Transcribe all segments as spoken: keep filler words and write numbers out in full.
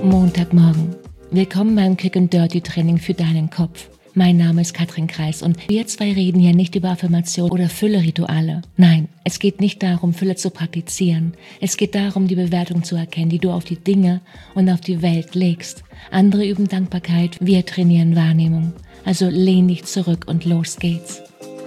Montagmorgen. Willkommen beim Quick and Dirty Training für deinen Kopf. Mein Name ist Katrin Kreis und wir zwei reden hier nicht über Affirmation oder Fülle-Rituale. Nein, es geht nicht darum, Fülle zu praktizieren. Es geht darum, die Bewertung zu erkennen, die du auf die Dinge und auf die Welt legst. Andere üben Dankbarkeit, wir trainieren Wahrnehmung. Also lehn dich zurück und los geht's.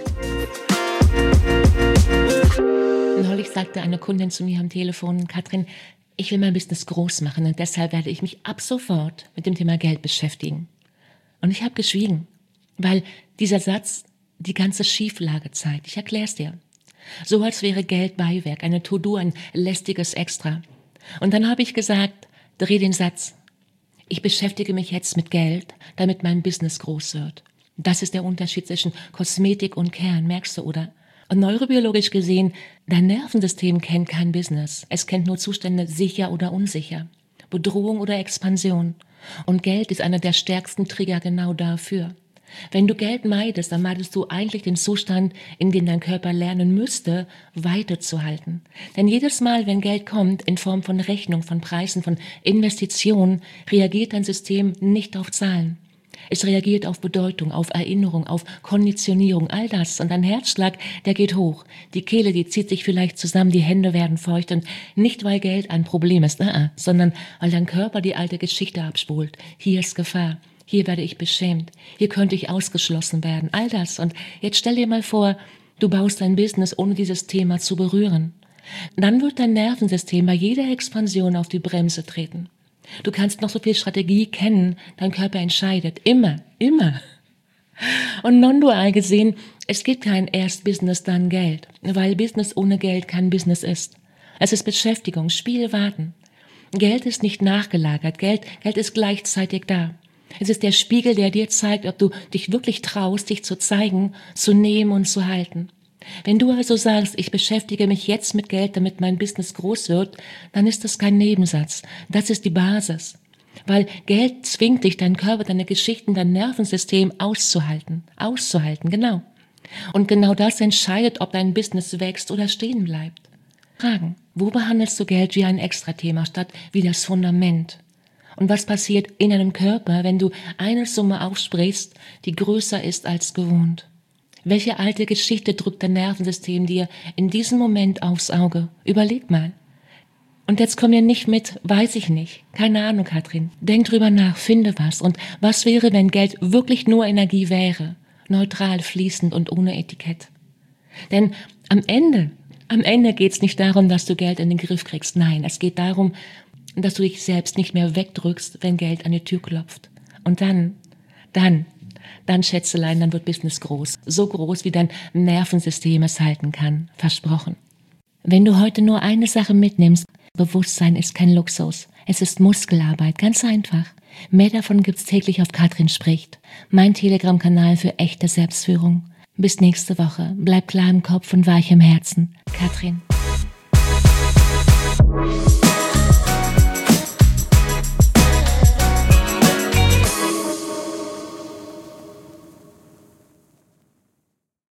Neulich sagte eine Kundin zu mir am Telefon: Katrin, ich will mein Business groß machen und deshalb werde ich mich ab sofort mit dem Thema Geld beschäftigen. Und ich habe geschwiegen, weil dieser Satz die ganze Schieflage zeigt. Ich erkläre es dir. So als wäre Geld Beiwerk, eine To-Do, ein lästiges Extra. Und dann habe ich gesagt, dreh den Satz. Ich beschäftige mich jetzt mit Geld, damit mein Business groß wird. Das ist der Unterschied zwischen Kosmetik und Kern, merkst du, oder? Und neurobiologisch gesehen, dein Nervensystem kennt kein Business. Es kennt nur Zustände sicher oder unsicher, Bedrohung oder Expansion. Und Geld ist einer der stärksten Trigger genau dafür. Wenn du Geld meidest, dann meidest du eigentlich den Zustand, in dem dein Körper lernen müsste, weiterzuhalten. Denn jedes Mal, wenn Geld kommt, in Form von Rechnung, von Preisen, von Investitionen, reagiert dein System nicht auf Zahlen. Es reagiert auf Bedeutung, auf Erinnerung, auf Konditionierung, all das. Und dein Herzschlag, der geht hoch. Die Kehle, die zieht sich vielleicht zusammen, die Hände werden feucht. Und nicht, weil Geld ein Problem ist, uh-uh, sondern weil dein Körper die alte Geschichte abspult. Hier ist Gefahr. Hier werde ich beschämt. Hier könnte ich ausgeschlossen werden. All das. Und jetzt stell dir mal vor, du baust dein Business, ohne dieses Thema zu berühren. Dann wird dein Nervensystem bei jeder Expansion auf die Bremse treten. Du kannst noch so viel Strategie kennen, dein Körper entscheidet. Immer, immer. Und non-dual gesehen, es gibt kein erst Business, dann Geld. Weil Business ohne Geld kein Business ist. Es ist Beschäftigung, Spiel, Warten. Geld ist nicht nachgelagert, Geld, Geld ist gleichzeitig da. Es ist der Spiegel, der dir zeigt, ob du dich wirklich traust, dich zu zeigen, zu nehmen und zu halten. Wenn du also sagst, ich beschäftige mich jetzt mit Geld, damit mein Business groß wird, dann ist das kein Nebensatz. Das ist die Basis. Weil Geld zwingt dich, deinen Körper, deine Geschichten, dein Nervensystem auszuhalten. Auszuhalten, genau. Und genau das entscheidet, ob dein Business wächst oder stehen bleibt. Fragen: Wo behandelst du Geld wie ein Extrathema statt wie das Fundament? Und was passiert in deinem Körper, wenn du eine Summe aufsprichst, die größer ist als gewohnt? Welche alte Geschichte drückt dein Nervensystem dir in diesem Moment aufs Auge? Überleg mal. Und jetzt komm mir nicht mit, weiß ich nicht. Keine Ahnung, Katrin. Denk drüber nach, finde was. Und was wäre, wenn Geld wirklich nur Energie wäre? Neutral, fließend und ohne Etikett. Denn am Ende, am Ende geht's nicht darum, dass du Geld in den Griff kriegst. Nein, es geht darum, dass du dich selbst nicht mehr wegdrückst, wenn Geld an die Tür klopft. Und dann, dann, dann, Schätzelein, dann wird Business groß. So groß, wie dein Nervensystem es halten kann. Versprochen. Wenn du heute nur eine Sache mitnimmst: Bewusstsein ist kein Luxus. Es ist Muskelarbeit, ganz einfach. Mehr davon gibt's täglich auf Katrin spricht. Mein Telegram-Kanal für echte Selbstführung. Bis nächste Woche. Bleib klar im Kopf und weich im Herzen. Katrin.